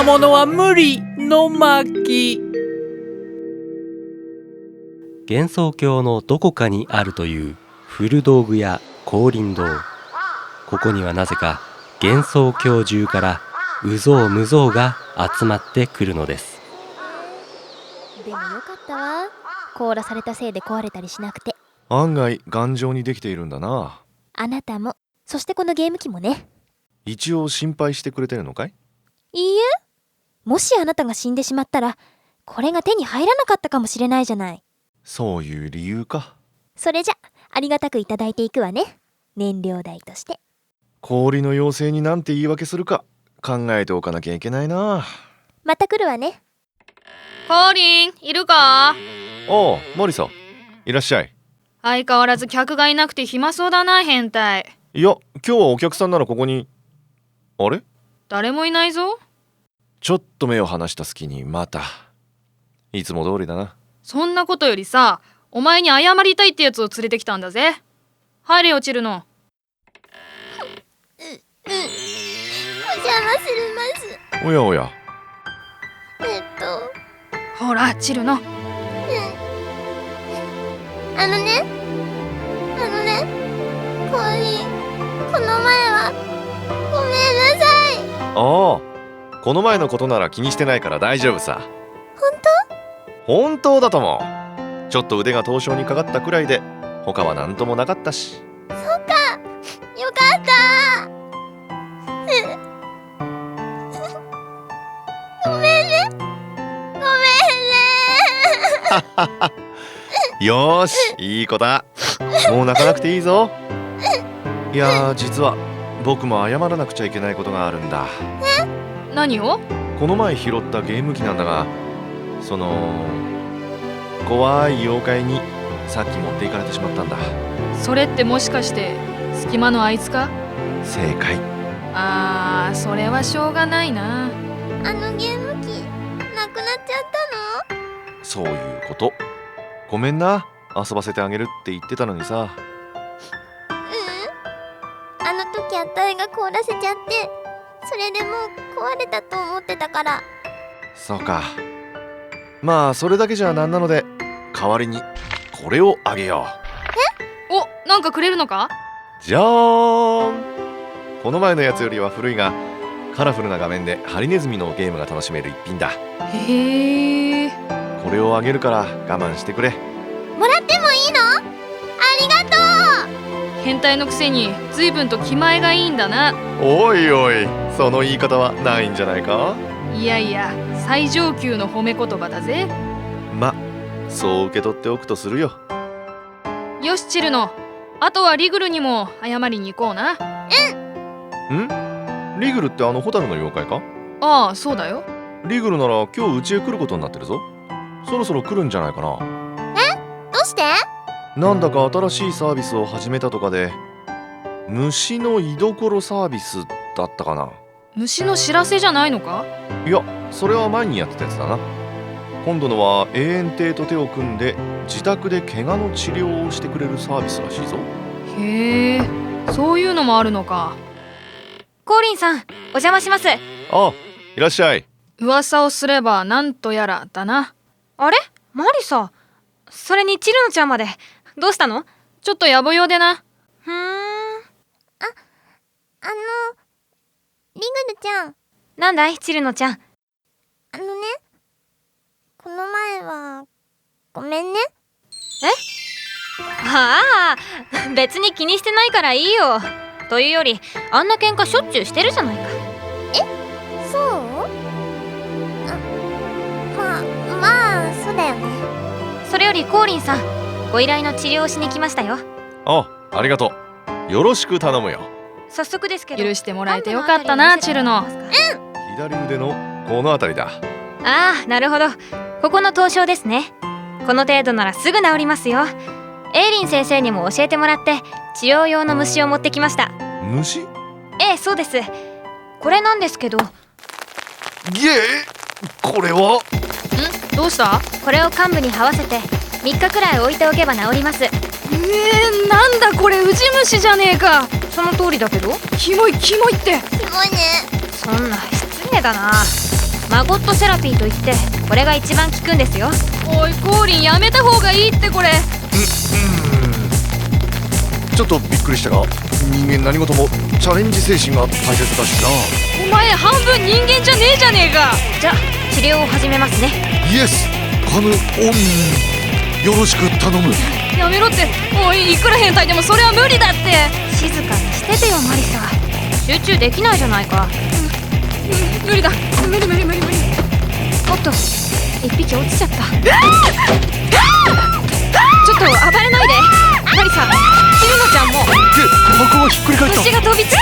ものは無理の巻。 幻想郷のどこかにあるという古道具屋光林堂。ここにはなぜか幻想郷中から有象無象が集まってくるのです。 でもよかったわ、凍らされたせいで壊れたりしなくて。 案外頑丈にできているんだな。 あなたも、そしてこのゲーム機もね。 一応心配してくれてるのかい？ いいえ、もしあなたが死んでしまったらこれが手に入らなかったかもしれないじゃない。 そういう理由か。 それじゃありがたくいただいていくわね、燃料代として。 氷の妖精になんて言い訳するか考えておかなきゃいけないな。 また来るわね。 コーリン、いるか？ おう、マリサ、いらっしゃい。 相変わらず客がいなくて暇そうだな、変態。 いや、今日はお客さんならここに。あれ？ 誰もいないぞ。 ちょっと目を離した隙にまた。いつも通りだな。 そんなことよりさ、お前に謝りたいってやつを連れてきたんだぜ。入れよ、チルノ。 お邪魔するます。 おやおや。 ほら、チルノ。 あのね、コーリン、この前はごめんなさい。 ああ、この前のことなら気にしてないから大丈夫さ。本当だとも。ちょっと腕が凍傷にかかったくらいで他は何ともなかったし。 そっか、よかった。ごめんね。 よーし、いい子だ。もう泣かなくていいぞ。いやー、実は僕も謝らなくちゃいけないことがあるんだ。 何を？ この前拾ったゲーム機なんだが、その怖い妖怪にさっき持っていかれてしまったんだ。 それってもしかして隙間のあいつか？ 正解。 それはしょうがないな。 あのゲーム機なくなっちゃったの？ そういうこと。ごめんな、遊ばせてあげるって言ってたのにさ。 あの時あたいが凍らせちゃって、それでもう壊れたと思ってたから。 そうか。まあそれだけじゃなんなので、代わりにこれをあげよお、なんかくれるのか？ う。じゃーん。この前のやつよりは古いがカラフルな画面でハリネズミのゲームが楽しめる一品だ。 へえ。 これをあげるから我慢してくれ。 もらってもいいの？ありがとう。 変態のくせに随分と気前がいいんだな。 おいおい、その言い方はないんじゃないか？ いやいや、最上級の褒め言葉だぜ。 ま、そう受け取っておくとするよ。 よし、チルノ、あとはリグルにも謝りに行こうな。 ん？リグルってあのホタルの妖怪か？ ああ、そうだよ。 リグルなら今日うちへ来ることになってるぞ。そろそろ来るんじゃないかな。 どうして？ なんだか新しいサービスを始めたとかで、虫の居所サービスだったかな。 虫の知らせじゃないのか？ いや、それは前にやってたやつだな。今度のは永遠亭と手を組んで自宅で怪我の治療をしてくれるサービスらしいぞ。 へえ、そういうのもあるのか。 コーリンさん、お邪魔します。 あ、いらっしゃい。 噂をすればなんとやらだな。 あれ、マリサ。それにチルノちゃんまで。どうしたの？ ちょっと野暮用でな。 リグルちゃん。 なんだい、チルノちゃん。 この前はごめんね。 ああ、別に気にしてないからいいよ。というより、あんな喧嘩しょっちゅうしてるじゃないか。 そう？まあそうだよね。 それよりコーリンさん、ご依頼の治療をしに来ましたよ。 ありがとう。よろしく頼むよ。 早速ですけど。 許してもらえてよかったな、チルノ。 左腕のこの辺りだ。 ああ、なるほど。ここの凍傷ですね。この程度ならすぐ治りますよ。エイリン先生にも教えてもらって治療用の虫を持ってきました。 虫？ ええ、そうです。これなんですけど。 これは？ どうした？ これを患部に這わせて3日くらい置いておけば治ります。 なんだこれ、ウジ虫じゃねえか。 その通りだけど。 キモいって。 すごいね。 そんな失礼だな。 マゴットセラピーといってこれが一番効くんですよ。 おいコーリン、やめた方がいいってこれ。 ちょっとびっくりしたが、人間何事もチャレンジ精神が大切だしな。 お前半分人間じゃねえじゃねえか。 じゃあ治療を始めますね。 イエスカヌオン、よろしく頼む。 やめろって。おい、いくら変態でもそれは無理だって。 静かにしててよマリサ。集中できないじゃないか。 無理だ、無理無理無理無理。 おっと一匹落ちちゃった。ちょっと暴れないでマリサ。キルノちゃんも。 箱がひっくり返った。 虫が飛び散った。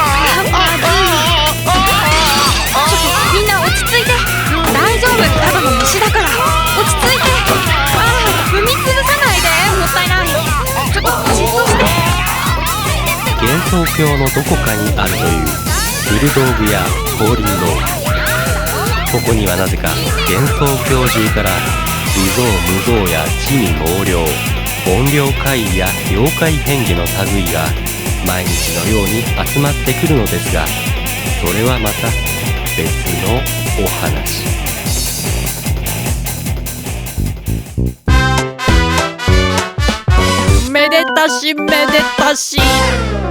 ちょっとみんな落ち着いて。大丈夫、ただの虫だから。落ち着いて。踏みつぶさないで、もったいない。ちょっとじっとして。 幻想郷のどこかにあるという古道具や降臨道。ここにはなぜか幻想郷中から無造無造や地味猛量、怨霊怪異や妖怪変化の類が毎日のように集まってくるのですが、それはまた別のお話。 めでたしめでたし。